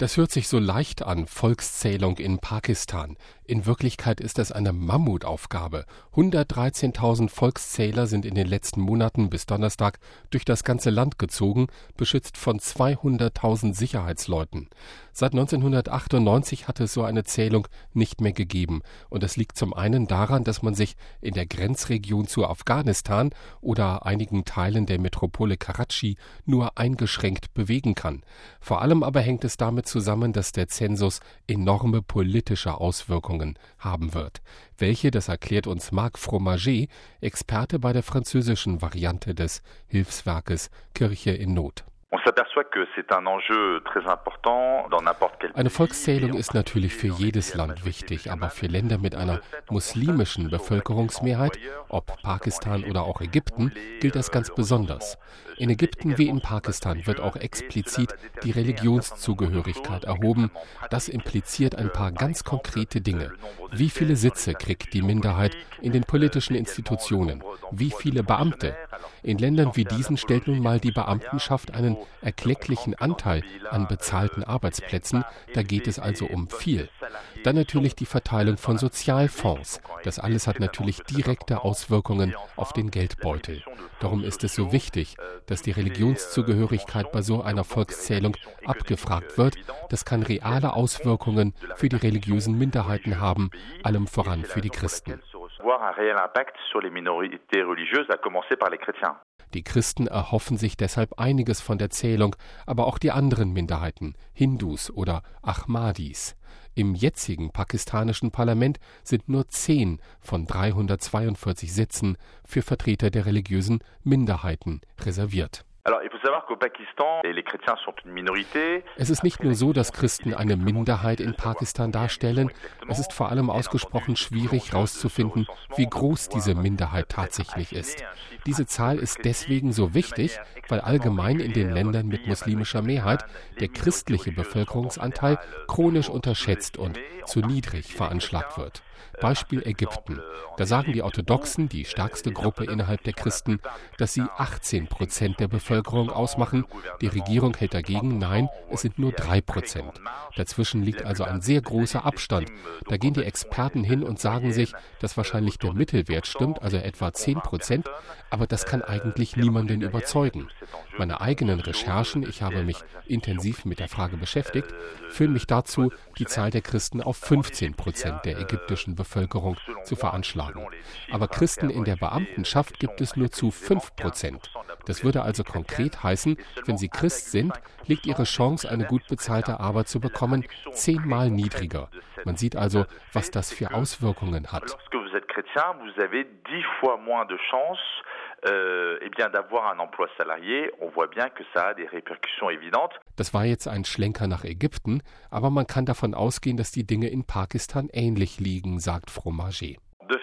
Das hört sich so leicht an, Volkszählung in Pakistan. In Wirklichkeit ist es eine Mammutaufgabe. 113.000 Volkszähler sind in den letzten Monaten bis Donnerstag durch das ganze Land gezogen, beschützt von 200.000 Sicherheitsleuten. Seit 1998 hat es so eine Zählung nicht mehr gegeben. Und das liegt zum einen daran, dass man sich in der Grenzregion zu Afghanistan oder einigen Teilen der Metropole Karachi nur eingeschränkt bewegen kann. Vor allem aber hängt es damit zusammen, dass der Zensus enorme politische Auswirkungen haben wird. Welche, das erklärt uns Marc Fromager, Experte bei der französischen Variante des Hilfswerkes Kirche in Not. Eine Volkszählung ist natürlich für jedes Land wichtig, aber für Länder mit einer muslimischen Bevölkerungsmehrheit, ob Pakistan oder auch Ägypten, gilt das ganz besonders. In Ägypten wie in Pakistan wird auch explizit die Religionszugehörigkeit erhoben. Das impliziert ein paar ganz konkrete Dinge. Wie viele Sitze kriegt die Minderheit in den politischen Institutionen? Wie viele Beamte? In Ländern wie diesen stellt nun mal die Beamtenschaft einen erklecklichen Anteil an bezahlten Arbeitsplätzen. Da geht es also um viel. Dann natürlich die Verteilung von Sozialfonds. Das alles hat natürlich direkte Auswirkungen auf den Geldbeutel. Darum ist es so wichtig, dass die Religionszugehörigkeit bei so einer Volkszählung abgefragt wird. Das kann reale Auswirkungen für die religiösen Minderheiten haben, allem voran für die Christen. Die Christen erhoffen sich deshalb einiges von der Zählung, aber auch die anderen Minderheiten, Hindus oder Ahmadis. Im jetzigen pakistanischen Parlament sind nur 10 von 342 Sitzen für Vertreter der religiösen Minderheiten reserviert. Es ist nicht nur so, dass Christen eine Minderheit in Pakistan darstellen, es ist vor allem ausgesprochen schwierig herauszufinden, wie groß diese Minderheit tatsächlich ist. Diese Zahl ist deswegen so wichtig, weil allgemein in den Ländern mit muslimischer Mehrheit der christliche Bevölkerungsanteil chronisch unterschätzt und zu niedrig veranschlagt wird. Beispiel Ägypten. Da sagen die Orthodoxen, die stärkste Gruppe innerhalb der Christen, dass sie 18% der Bevölkerung ausmachen. Die Regierung hält dagegen, nein, es sind nur 3%. Dazwischen liegt also ein sehr großer Abstand. Da gehen die Experten hin und sagen sich, dass wahrscheinlich der Mittelwert stimmt, also etwa 10%, aber das kann eigentlich niemanden überzeugen. Meine eigenen Recherchen, ich habe mich intensiv mit der Frage beschäftigt, führen mich dazu, die Zahl der Christen auf 15% der ägyptischen Bevölkerung zu veranschlagen. Aber Christen in der Beamtenschaft gibt es nur zu 5%. Das würde also konkret heißen, wenn Sie Christ sind, liegt Ihre Chance, eine gut bezahlte Arbeit zu bekommen, 10-mal niedriger. Man sieht also, was das für Auswirkungen hat. Das war jetzt ein Schlenker nach Ägypten, aber man kann davon ausgehen, dass die Dinge in Pakistan ähnlich liegen, sagt Fromager.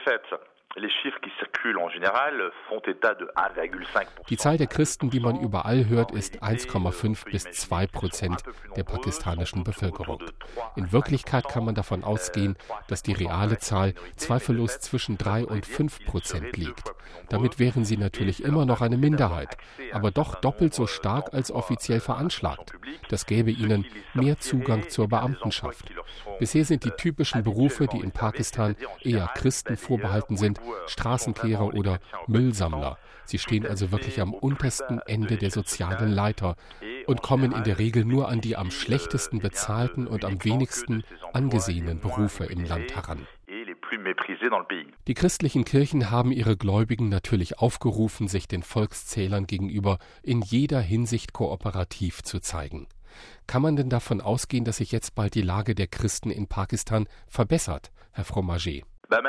Die Zahl der Christen, die man überall hört, ist 1,5 bis 2% der pakistanischen Bevölkerung. In Wirklichkeit kann man davon ausgehen, dass die reale Zahl zweifellos zwischen 3 und 5% liegt. Damit wären sie natürlich immer noch eine Minderheit, aber doch doppelt so stark als offiziell veranschlagt. Das gäbe ihnen mehr Zugang zur Beamtenschaft. Bisher sind die typischen Berufe, die in Pakistan eher Christen vorbehalten sind, Straßenkehrer oder Müllsammler. Sie stehen also wirklich am untersten Ende der sozialen Leiter und kommen in der Regel nur an die am schlechtesten bezahlten und am wenigsten angesehenen Berufe im Land heran. Die christlichen Kirchen haben ihre Gläubigen natürlich aufgerufen, sich den Volkszählern gegenüber in jeder Hinsicht kooperativ zu zeigen. Kann man denn davon ausgehen, dass sich jetzt bald die Lage der Christen in Pakistan verbessert, Herr Fromager?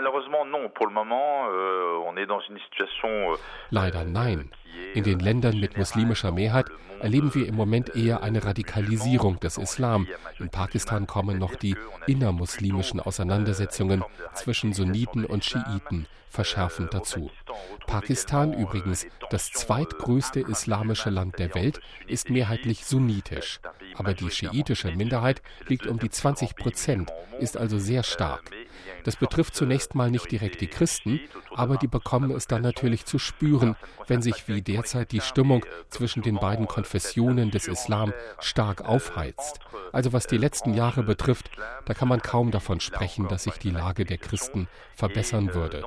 Leider nein. In den Ländern mit muslimischer Mehrheit erleben wir im Moment eher eine Radikalisierung des Islam. In Pakistan kommen noch die innermuslimischen Auseinandersetzungen zwischen Sunniten und Schiiten verschärfend dazu. Pakistan, übrigens das zweitgrößte islamische Land der Welt, ist mehrheitlich sunnitisch. Aber die schiitische Minderheit liegt um die 20%, ist also sehr stark. Das betrifft zunächst mal nicht direkt die Christen, aber die bekommen es dann natürlich zu spüren, wenn sich wie derzeit die Stimmung zwischen den beiden Konfessionen des Islam stark aufheizt. Also was die letzten Jahre betrifft, da kann man kaum davon sprechen, dass sich die Lage der Christen verbessern würde.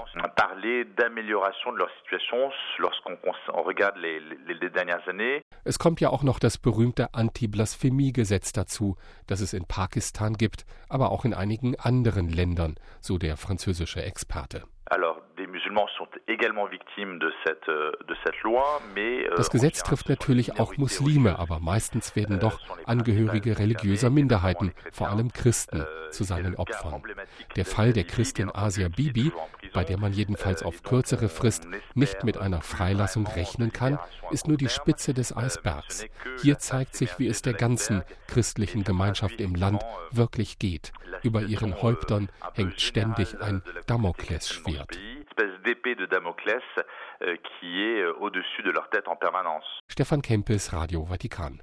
Es kommt ja auch noch das berühmte Anti-Blasphemie-Gesetz dazu, das es in Pakistan gibt, aber auch in einigen anderen Ländern, so der französische Experte. Das Gesetz trifft natürlich auch Muslime, aber meistens werden doch Angehörige religiöser Minderheiten, vor allem Christen, zu seinen Opfern. Der Fall der Christin Asia Bibi, bei der man jedenfalls auf kürzere Frist nicht mit einer Freilassung rechnen kann, ist nur die Spitze des Eisbergs. Hier zeigt sich, wie es der ganzen christlichen Gemeinschaft im Land wirklich geht. Über ihren Häuptern hängt ständig ein Damoklesschwert. Stefan Kempis, Radio Vatikan.